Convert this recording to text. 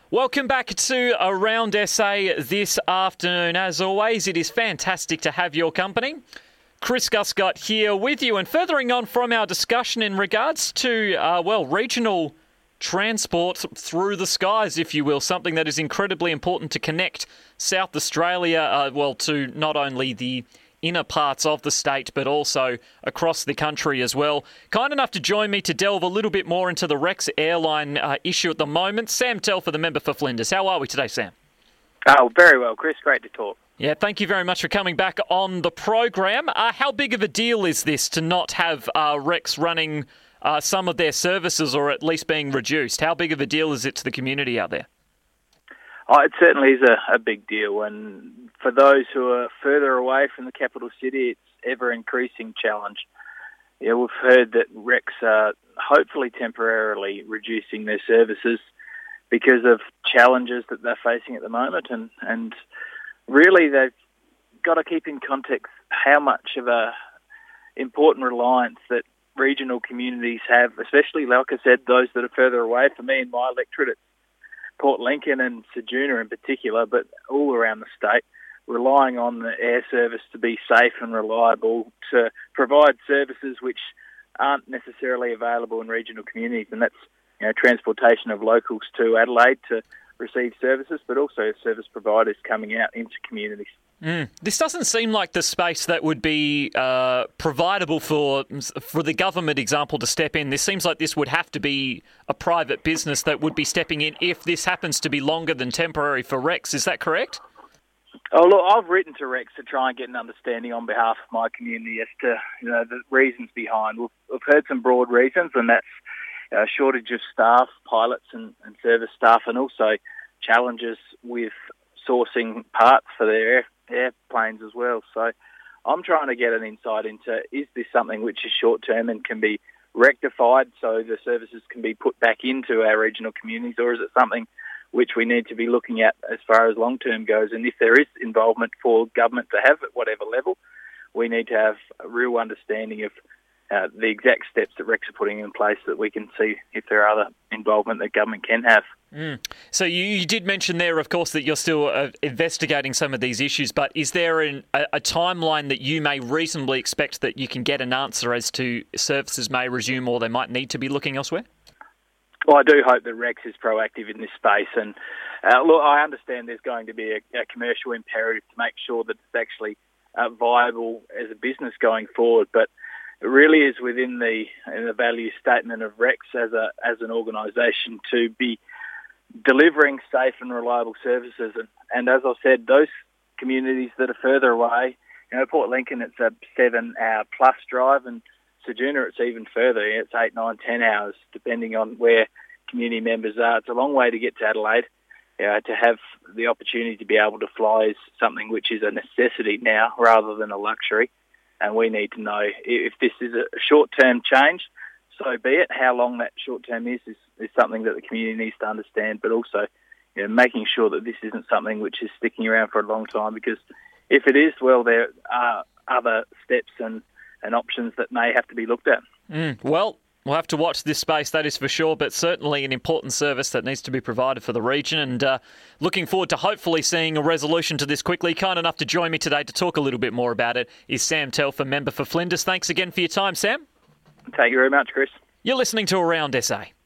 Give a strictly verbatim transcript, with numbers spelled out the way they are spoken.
Welcome back to Around S A this afternoon. As always, it is fantastic to have your company. Chris Guscott here with you, and furthering on from our discussion in regards to, uh, well, regional transport through the skies, if you will, something that is incredibly important to connect South Australia, uh, well, to not only the inner parts of the state, but also across the country as well. Kind enough to join me to delve a little bit more into the Rex airline uh, issue at the moment. Sam Telfer, the member for Flinders. How are we today, Sam? Oh, very well, Chris. Great to talk. Yeah, thank you very much for coming back on the program. Uh, how big of a deal is this to not have uh, Rex running uh, some of their services, or at least being reduced? How big of a deal is it to the community out there? Oh, it certainly is a, a big deal, and for those who are further away from the capital city, it's ever-increasing challenge. Yeah, we've heard that Rex are hopefully temporarily reducing their services because of challenges that they're facing at the moment, and, and really they've got to keep in context how much of a important reliance that regional communities have, especially, like I said, those that are further away. For me in my electorate, it's Port Lincoln and Ceduna in particular, but all around the state, relying on the air service to be safe and reliable, to provide services which aren't necessarily available in regional communities, and that's, you know, transportation of locals to Adelaide to receive services, but also service providers coming out into communities. Mm. This doesn't seem like the space that would be uh, providable for for the government, example, to step in. This seems like this would have to be a private business that would be stepping in if this happens to be longer than temporary for Rex. Is that correct? Oh, look, I've written to Rex to try and get an understanding on behalf of my community as to, you know, the reasons behind. We've, we've heard some broad reasons, and that's a shortage of staff, pilots and, and service staff, and also challenges with sourcing parts for their air, airplanes as well. So I'm trying to get an insight into, is this something which is short-term and can be rectified so the services can be put back into our regional communities, or is it something which we need to be looking at as far as long-term goes? And if there is involvement for government to have at whatever level, we need to have a real understanding of uh, the exact steps that Rex are putting in place so that we can see if there are other involvement that government can have. Mm. So you, you did mention there, of course, that you're still uh, investigating some of these issues, but is there an, a, a timeline that you may reasonably expect that you can get an answer as to services may resume or they might need to be looking elsewhere? Well, I do hope that Rex is proactive in this space, and uh, look, I understand there's going to be a, a commercial imperative to make sure that it's actually uh, viable as a business going forward, but it really is within the in the value statement of Rex as a as an organisation to be delivering safe and reliable services, and, and as I said, those communities that are further away, you know, Port Lincoln, it's a seven-hour plus drive, and Ceduna, it's even further. It's eight, nine, ten hours, depending on where community members are. It's a long way to get to Adelaide. You know, to have the opportunity to be able to fly is something which is a necessity now rather than a luxury. And we need to know if this is a short-term change, so be it. How long that short-term is, is is something that the community needs to understand, but also, you know, making sure that this isn't something which is sticking around for a long time, because if it is, well, there are other steps and and options that may have to be looked at. Mm, well, we'll have to watch this space, that is for sure, but certainly an important service that needs to be provided for the region, and uh, looking forward to hopefully seeing a resolution to this quickly. Kind enough to join me today to talk a little bit more about it is Sam Telfer, member for Flinders. Thanks again for your time, Sam. Thank you very much, Chris. You're listening to Around S A.